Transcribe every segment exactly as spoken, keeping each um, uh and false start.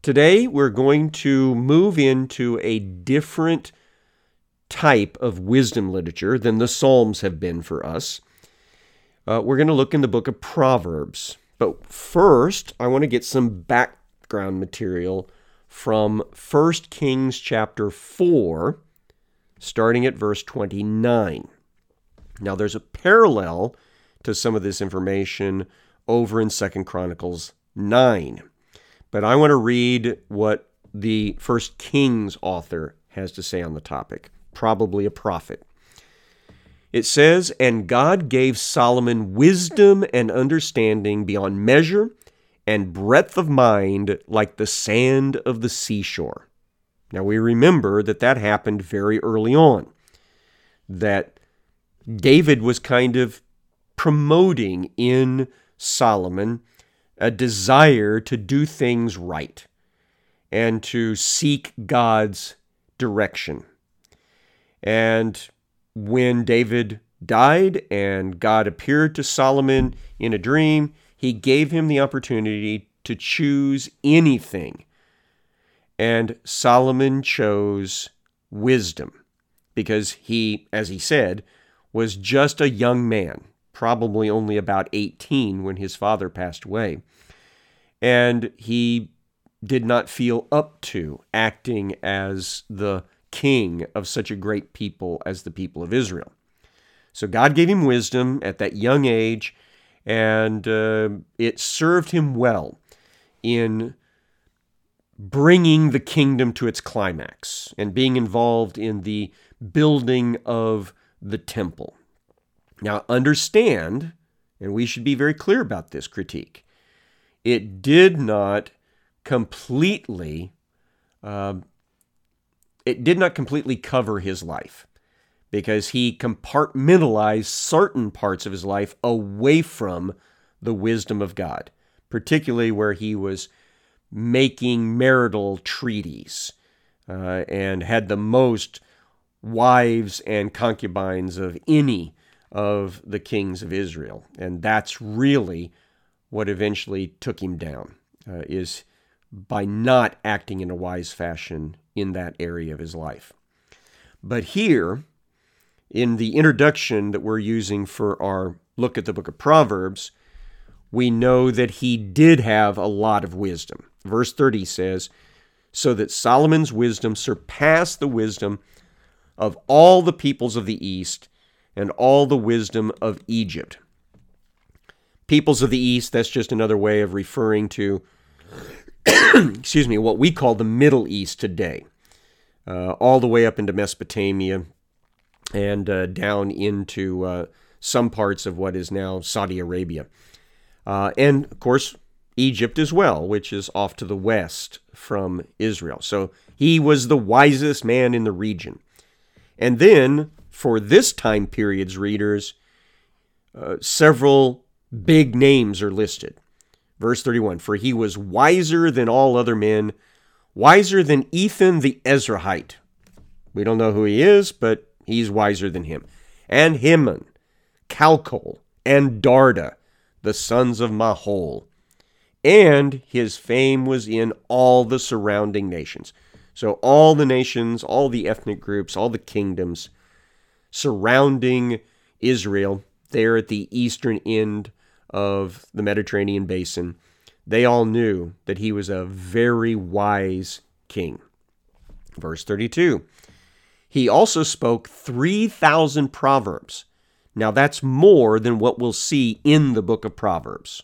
Today, we're going to move into a different type of wisdom literature than the Psalms have been for us. Uh, we're going to look in the book of Proverbs. But first, I want to get some background material from First Kings chapter four, starting at verse twenty-nine. Now, there's a parallel to some of this information over in Second Chronicles nine. But I want to read what the First Kings author has to say on the topic, probably a prophet. It says, "And God gave Solomon wisdom and understanding beyond measure, and breadth of mind like the sand of the seashore." Now we remember that that happened very early on, that David was kind of promoting in Solomon a desire to do things right and to seek God's direction. And when David died and God appeared to Solomon in a dream, he gave him the opportunity to choose anything. And Solomon chose wisdom because he, as he said, was just a young man, probably only about eighteen when his father passed away. And he did not feel up to acting as the king of such a great people as the people of Israel. So God gave him wisdom at that young age, and uh, it served him well in bringing the kingdom to its climax and being involved in the building of the temple. Now, understand, and we should be very clear about this critique, it did not completely, uh, it did not completely cover his life, because he compartmentalized certain parts of his life away from the wisdom of God, particularly where he was making marital treaties uh, and had the most wives and concubines of any of the kings of Israel. And that's really what eventually took him down, uh, is by not acting in a wise fashion in that area of his life. But here, in the introduction that we're using for our look at the book of Proverbs, we know that he did have a lot of wisdom. Verse thirty says, "So that Solomon's wisdom surpassed the wisdom of all the peoples of the East and all the wisdom of Egypt." Peoples of the East, that's just another way of referring to, excuse me, what we call the Middle East today, uh, all the way up into Mesopotamia and uh, down into uh, some parts of what is now Saudi Arabia. Uh, and, of course, Egypt as well, which is off to the west from Israel. So he was the wisest man in the region. And then, for this time period's readers, uh, several big names are listed. Verse thirty-one, "For he was wiser than all other men, wiser than Ethan the Ezrahite." We don't know who he is, but he's wiser than him. "And Heman, Calcol, and Darda, the sons of Mahol. And his fame was in all the surrounding nations." So all the nations, all the ethnic groups, all the kingdoms surrounding Israel, there at the eastern end of the Mediterranean basin, they all knew that he was a very wise king. Verse thirty-two, "He also spoke three thousand proverbs." Now that's more than what we'll see in the book of Proverbs.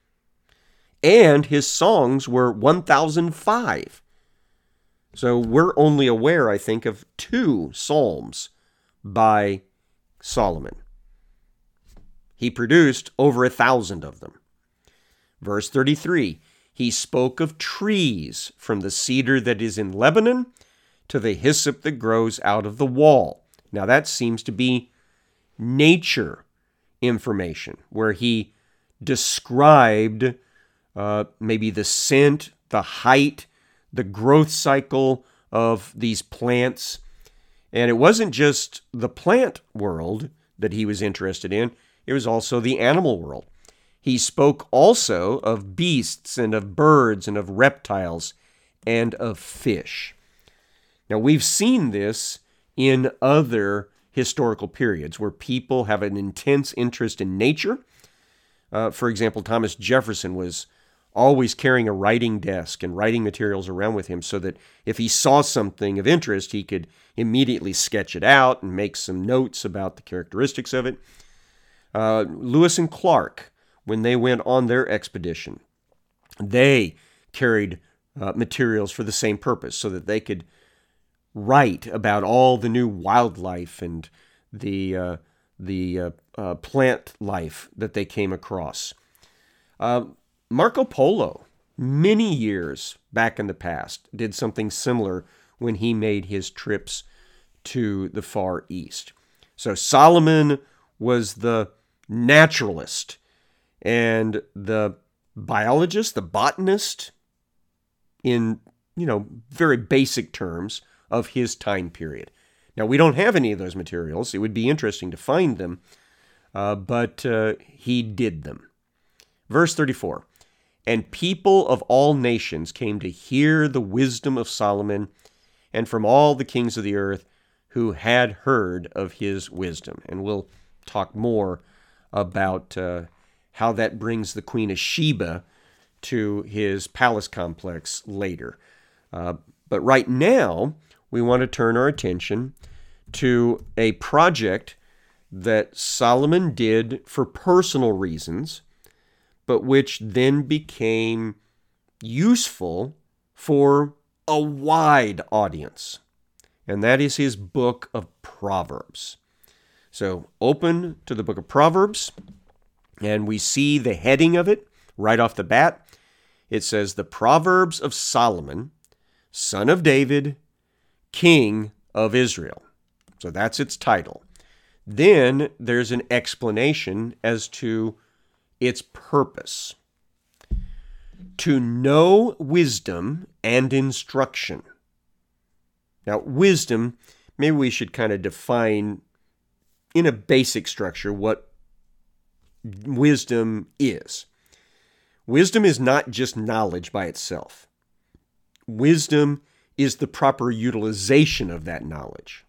"And his songs were one thousand five. So we're only aware, I think, of two psalms by Solomon. He produced over a thousand of them. Verse thirty-three, "He spoke of trees, from the cedar that is in Lebanon to the hyssop that grows out of the wall." Now that seems to be nature information, where he described uh, maybe the scent, the height, the growth cycle of these plants. And it wasn't just the plant world that he was interested in, it was also the animal world. He spoke also of beasts and of birds and of reptiles and of fish. Now, we've seen this in other historical periods where people have an intense interest in nature. Uh, for example, Thomas Jefferson was always carrying a writing desk and writing materials around with him so that if he saw something of interest, he could immediately sketch it out and make some notes about the characteristics of it. Uh, Lewis and Clark, when they went on their expedition, they carried uh, materials for the same purpose so that they could write about all the new wildlife and the uh, the uh, uh, plant life that they came across. Uh, Marco Polo, many years back in the past, did something similar when he made his trips to the Far East. So Solomon was the naturalist, and the biologist, the botanist, in, you know, very basic terms of his time period. Now, we don't have any of those materials. It would be interesting to find them, uh, but uh, he did them. Verse thirty-four, and people of all nations came to hear the wisdom of Solomon, and from all the kings of the earth who had heard of his wisdom. And we'll talk more about uh, how that brings the Queen of Sheba to his palace complex later. Uh, but right now, we want to turn our attention to a project that Solomon did for personal reasons, but which then became useful for a wide audience. And that is his book of Proverbs. So open to the book of Proverbs, and we see the heading of it right off the bat. It says, The Proverbs of Solomon, son of David, king of Israel. So that's its title. Then there's an explanation as to its purpose. To know wisdom and instruction. Now, wisdom, maybe we should kind of define in a basic structure what wisdom is. Wisdom is not just knowledge by itself. Wisdom is the proper utilization of that knowledge.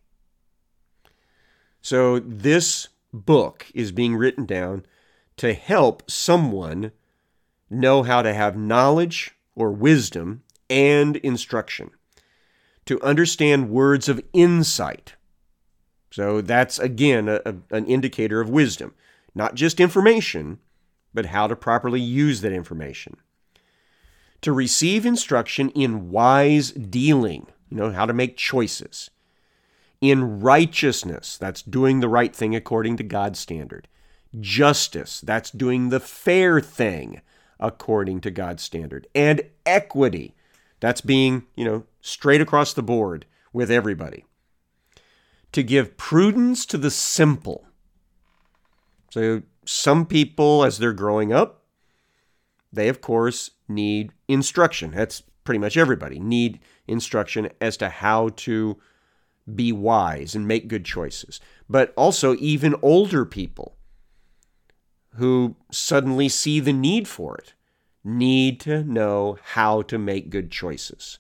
So this book is being written down to help someone know how to have knowledge or wisdom and instruction, to understand words of insight. So that's, again, a, a, an indicator of wisdom. Not just information, but how to properly use that information. To receive instruction in wise dealing, you know, how to make choices. In righteousness, that's doing the right thing according to God's standard. Justice, that's doing the fair thing according to God's standard. And equity, that's being, you know, straight across the board with everybody. To give prudence to the simple. So some people, as they're growing up, they, of course, need instruction. That's pretty much everybody, need instruction as to how to be wise and make good choices. But also even older people who suddenly see the need for it need to know how to make good choices.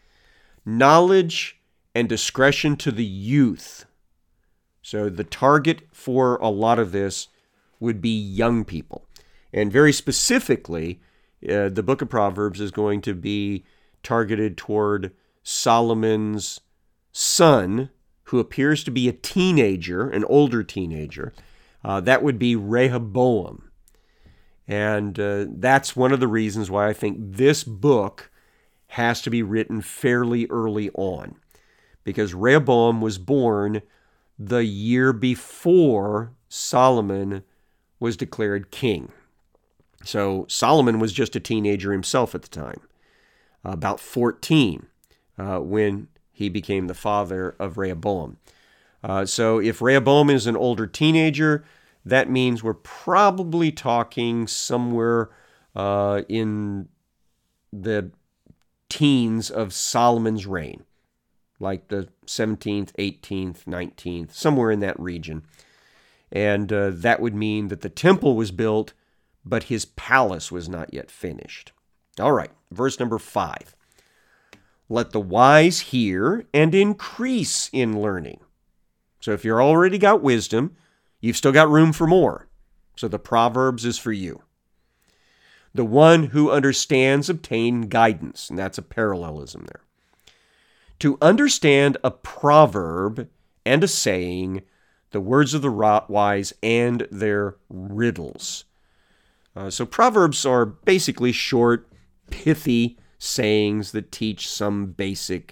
Knowledge and discretion to the youth. So the target for a lot of this would be young people. And very specifically, uh, the book of Proverbs is going to be targeted toward Solomon's son, who appears to be a teenager, an older teenager. Uh, that would be Rehoboam. And uh, that's one of the reasons why I think this book has to be written fairly early on, because Rehoboam was born the year before Solomon was declared king. So Solomon was just a teenager himself at the time, about fourteen, uh, when he became the father of Rehoboam. Uh, so if Rehoboam is an older teenager, that means we're probably talking somewhere uh, in the teens of Solomon's reign, like the seventeenth, eighteenth, nineteenth, somewhere in that region. And uh, that would mean that the temple was built, but his palace was not yet finished. All right, verse number five. Let the wise hear and increase in learning. So if you've already got wisdom, you've still got room for more. So the Proverbs is for you. The one who understands obtain guidance, and that's a parallelism there. To understand a proverb and a saying, the words of the wise and their riddles. Uh, so Proverbs are basically short, pithy sayings that teach some basic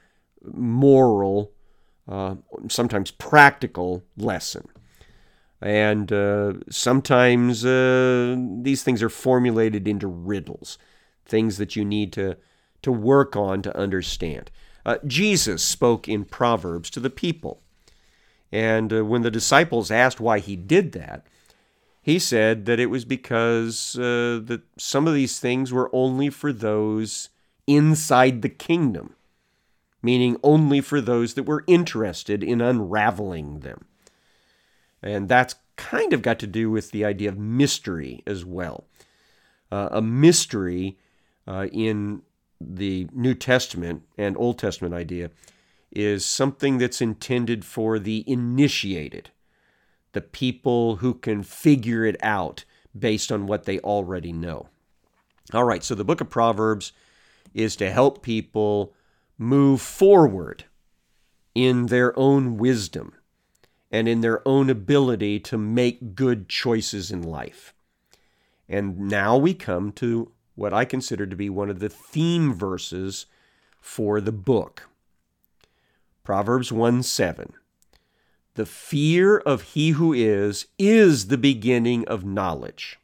moral, uh, sometimes practical lesson. And uh, sometimes uh, these things are formulated into riddles, things that you need to, to work on to understand. Uh, Jesus spoke in Proverbs to the people. And uh, when the disciples asked why he did that, he said that it was because uh, that some of these things were only for those inside the kingdom, meaning only for those that were interested in unraveling them. And that's kind of got to do with the idea of mystery as well. Uh, a mystery uh, in the New Testament and Old Testament idea is something that's intended for the initiated, the people who can figure it out based on what they already know. All right, so the book of Proverbs is to help people move forward in their own wisdom and in their own ability to make good choices in life. And now we come to what I consider to be one of the theme verses for the book. Proverbs one seven. The fear of he who is, is the beginning of knowledge.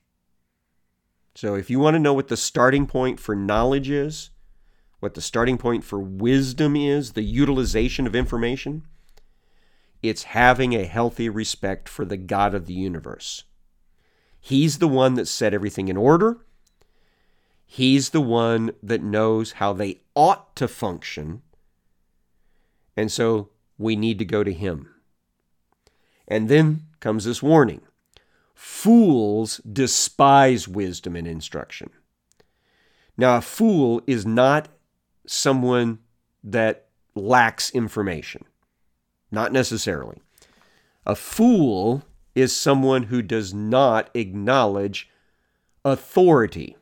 So if you want to know what the starting point for knowledge is, what the starting point for wisdom is, the utilization of information, it's having a healthy respect for the God of the universe. He's the one that set everything in order. He's the one that knows how they ought to function. And so we need to go to him. And then comes this warning. Fools despise wisdom and instruction. Now, a fool is not someone that lacks information. Not necessarily. A fool is someone who does not acknowledge authority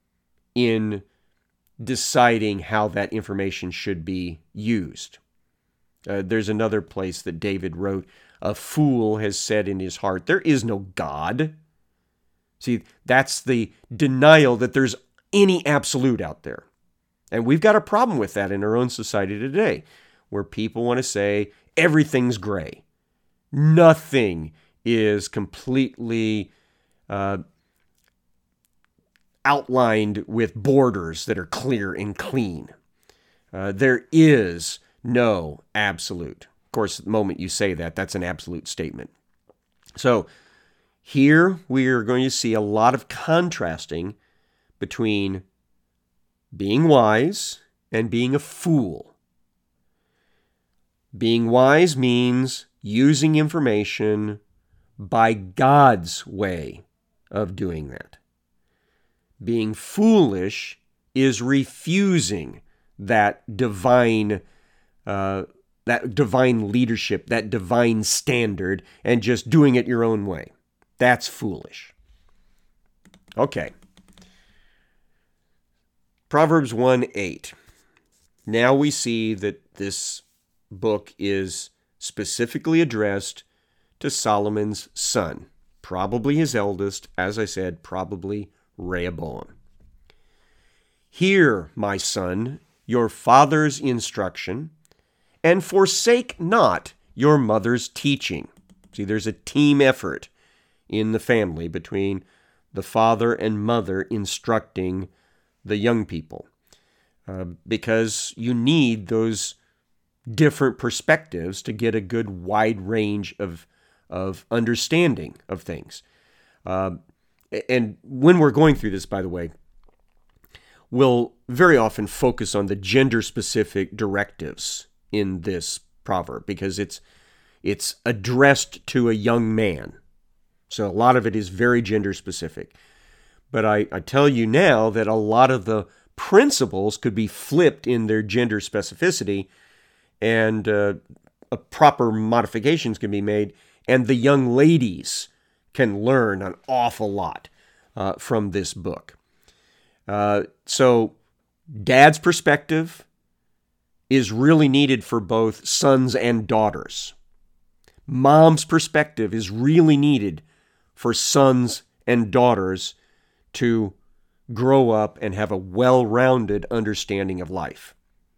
in deciding how that information should be used. Uh, there's another place that David wrote, a fool has said in his heart, there is no God. See, that's the denial that there's any absolute out there. And we've got a problem with that in our own society today, where people want to say everything's gray. Nothing is completely uh, outlined with borders that are clear and clean. Uh, there is no absolute. Of course, the moment you say that, that's an absolute statement. So here we are going to see a lot of contrasting between being wise and being a fool. Being wise means using information by God's way of doing that. Being foolish is refusing that divine uh, that divine leadership, that divine standard, and just doing it your own way. That's foolish. Okay. Proverbs one eight. Now we see that this book is specifically addressed to Solomon's son, probably his eldest, as I said, probably Rehoboam. Hear, my son, your father's instruction, and forsake not your mother's teaching. See, there's a team effort in the family between the father and mother instructing the young people, uh, because you need those different perspectives to get a good wide range of, of understanding of things. Uh, and when we're going through this, by the way, we'll very often focus on the gender-specific directives in this proverb because it's it's addressed to a young man. So a lot of it is very gender-specific. But I, I tell you now that a lot of the principles could be flipped in their gender specificity, and uh, a proper modifications can be made, and the young ladies can learn an awful lot uh, from this book. Uh, so dad's perspective is really needed for both sons and daughters. Mom's perspective is really needed for sons and daughters to grow up and have a well-rounded understanding of life.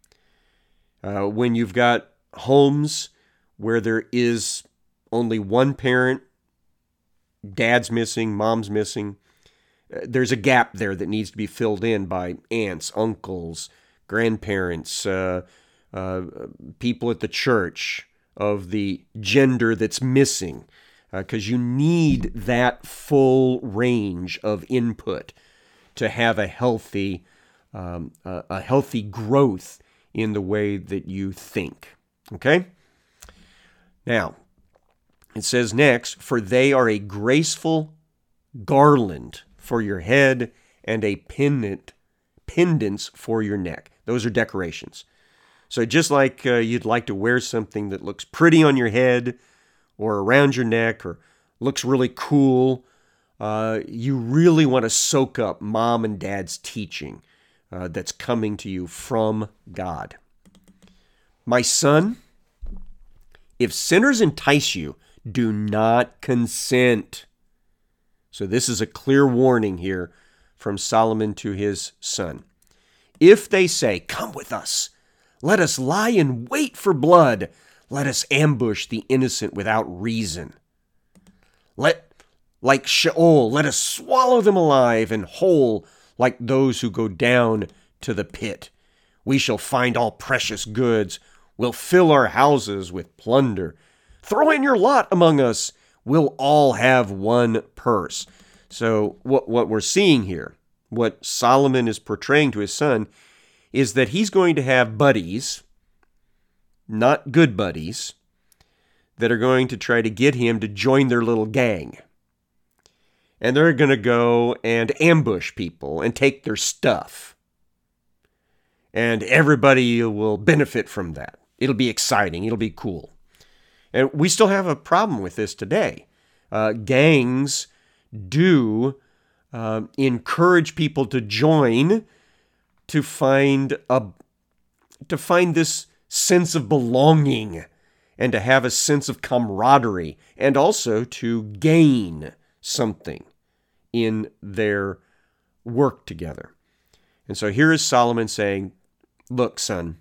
Uh, when you've got homes where there is only one parent, dad's missing, mom's missing, uh, there's a gap there that needs to be filled in by aunts, uncles, grandparents, uh, uh, people at the church of the gender that's missing, because uh, you need that full range of input to have a healthy, um, uh, a healthy growth in the way that you think. Okay? Now, it says next, for they are a graceful garland for your head and a pendant, pendants for your neck. Those are decorations. So just like uh, you'd like to wear something that looks pretty on your head or around your neck or looks really cool, uh, you really want to soak up mom and dad's teaching uh, that's coming to you from God. My son, if sinners entice you, do not consent. So this is a clear warning here from Solomon to his son. If they say, come with us, let us lie in wait for blood, let us ambush the innocent without reason. Let, like Sheol, let us swallow them alive and whole like those who go down to the pit. We shall find all precious goods. We'll fill our houses with plunder. Throw in your lot among us. We'll all have one purse. So what, what we're seeing here, what Solomon is portraying to his son, is that he's going to have buddies, not good buddies, that are going to try to get him to join their little gang. And they're going to go and ambush people and take their stuff. And everybody will benefit from that. It'll be exciting. It'll be cool. And we still have a problem with this today. Uh, gangs do uh, encourage people to join to find a to find this sense of belonging and to have a sense of camaraderie and also to gain something in their work together. And so here is Solomon saying, look, son,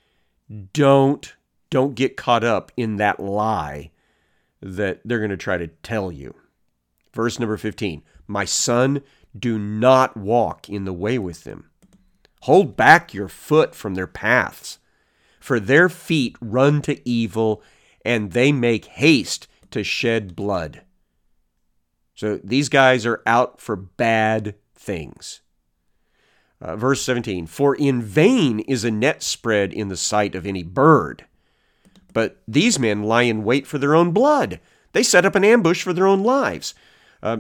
don't don't get caught up in that lie that they're going to try to tell you. Verse number fifteen, my son, do not walk in the way with them. Hold back your foot from their paths, for their feet run to evil, and they make haste to shed blood. So these guys are out for bad things. Uh, verse seventeen, for in vain is a net spread in the sight of any bird, but these men lie in wait for their own blood. They set up an ambush for their own lives. Uh,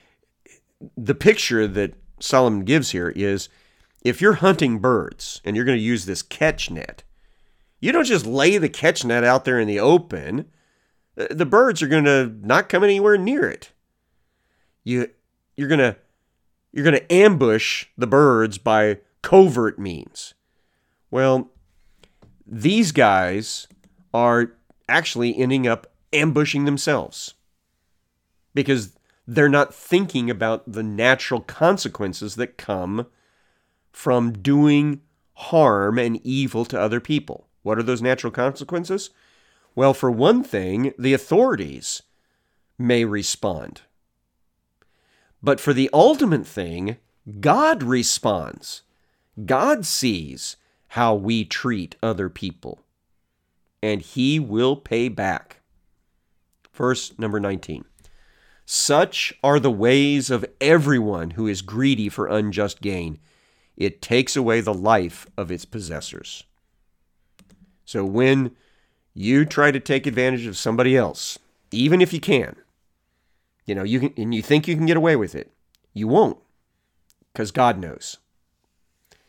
the picture that Solomon gives here is, if you're hunting birds and you're going to use this catch net, you don't just lay the catch net out there in the open. The birds are going to not come anywhere near it. You, you're going to you're going to ambush the birds by covert means. Well, these guys are actually ending up ambushing themselves because they're not thinking about the natural consequences that come from doing harm and evil to other people. What are those natural consequences? Well, for one thing, the authorities may respond. But for the ultimate thing, God responds. God sees how we treat other people, and He will pay back. Verse number nineteen. Such are the ways of everyone who is greedy for unjust gain. It takes away the life of its possessors. So when you try to take advantage of somebody else, even if you can, you know, you can, and you think you can get away with it, you won't, because God knows.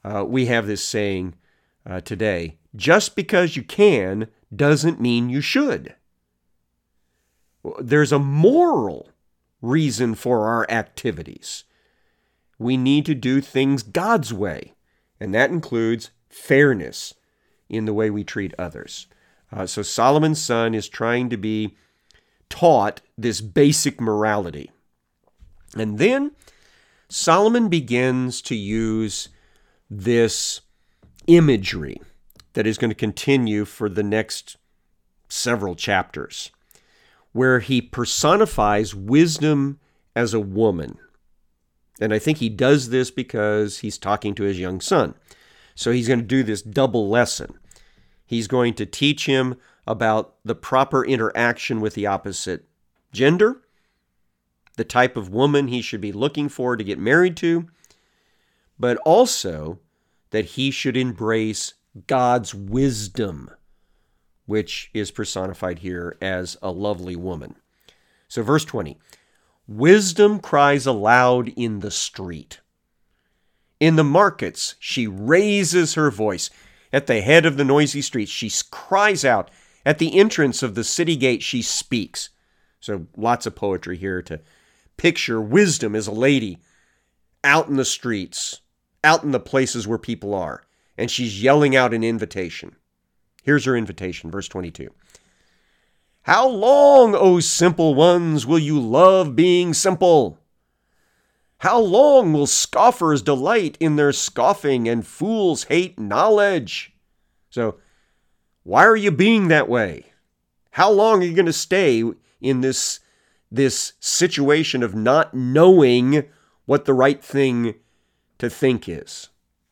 Uh, we have this saying uh, today, just because you can doesn't mean you should. There's a moral reason for our activities. We need to do things God's way, and that includes fairness in the way we treat others. Uh, so Solomon's son is trying to be taught this basic morality. And then Solomon begins to use this imagery that is going to continue for the next several chapters, where he personifies wisdom as a woman. And I think he does this because he's talking to his young son. So he's going to do this double lesson. He's going to teach him about the proper interaction with the opposite gender, the type of woman he should be looking for to get married to, but also that he should embrace God's wisdom, which is personified here as a lovely woman. So verse twenty, wisdom cries aloud in the street. In the markets, she raises her voice. At the head of the noisy streets, she cries out. At the entrance of the city gate, she speaks. So lots of poetry here to picture wisdom as a lady out in the streets, out in the places where people are, and she's yelling out an invitation. Here's her invitation, verse twenty-two. How long, O simple ones, will you love being simple? How long will scoffers delight in their scoffing and fools hate knowledge? So, why are you being that way? How long are you going to stay in this, this situation of not knowing what the right thing to think is?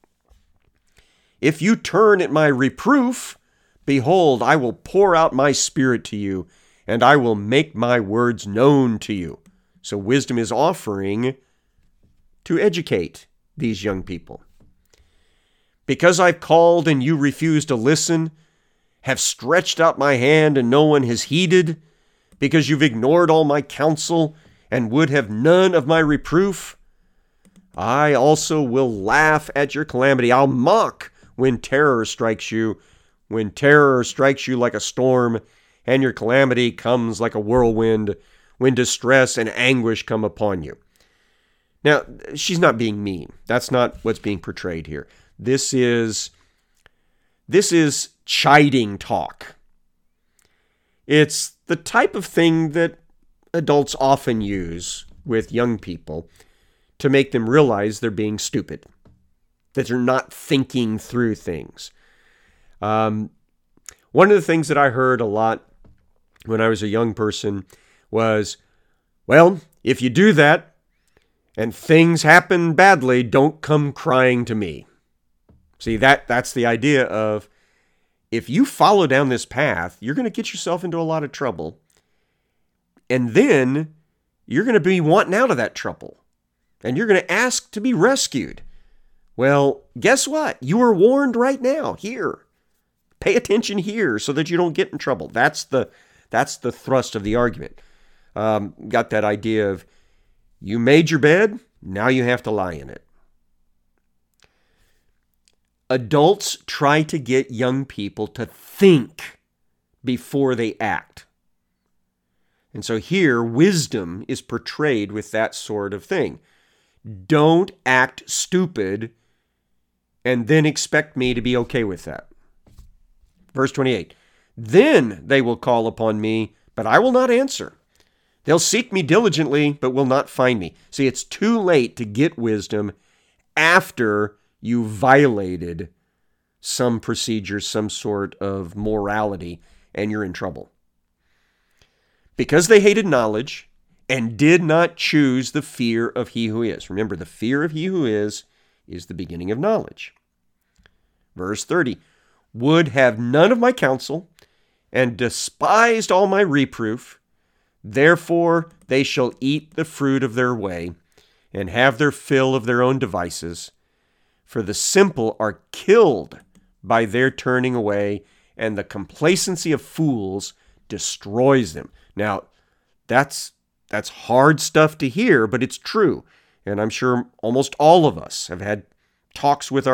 If you turn at my reproof, behold, I will pour out my spirit to you, and I will make my words known to you. So wisdom is offering to educate these young people. Because I've called and you refuse to listen, have stretched out my hand and no one has heeded, because you've ignored all my counsel and would have none of my reproof, I also will laugh at your calamity. I'll mock when terror strikes you, when terror strikes you like a storm, and your calamity comes like a whirlwind, when distress and anguish come upon you. Now, she's not being mean. That's not what's being portrayed here. This is, this is chiding talk. It's the type of thing that adults often use with young people to make them realize they're being stupid, that they're not thinking through things. Um, one of the things that I heard a lot when I was a young person was, well, if you do that and things happen badly, don't come crying to me. See, that that's the idea of, if you follow down this path, you're going to get yourself into a lot of trouble. And then you're going to be wanting out of that trouble. And you're going to ask to be rescued. Well, guess what? You are warned right now, here. Pay attention here so that you don't get in trouble. That's the, that's the thrust of the argument. Um, got that idea of, you made your bed, now you have to lie in it. Adults try to get young people to think before they act. And so here, wisdom is portrayed with that sort of thing. Don't act stupid and then expect me to be okay with that. Verse twenty-eight, then they will call upon me, but I will not answer. They'll seek me diligently, but will not find me. See, it's too late to get wisdom after you violated some procedure, some sort of morality, and you're in trouble. Because they hated knowledge and did not choose the fear of he who is. Remember, the fear of he who is is the beginning of knowledge. Verse thirty, would have none of my counsel and despised all my reproof. Therefore they shall eat the fruit of their way and have their fill of their own devices. For the simple are killed by their turning away, and the complacency of fools destroys them. Now, that's that's hard stuff to hear, but it's true. And I'm sure almost all of us have had talks with our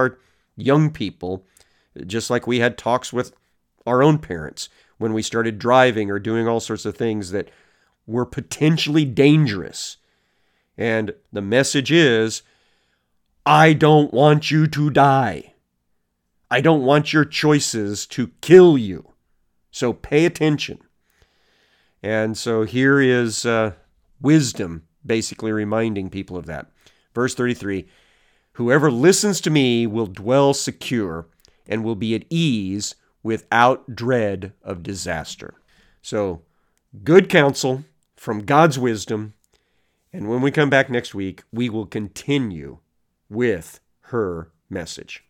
young people, just like we had talks with our own parents when we started driving or doing all sorts of things that were potentially dangerous. And the message is, I don't want you to die. I don't want your choices to kill you. So pay attention. And so here is uh, wisdom basically reminding people of that. Verse thirty-three, whoever listens to me will dwell secure and will be at ease without dread of disaster. So, good counsel from God's wisdom. And when we come back next week, we will continue with her message.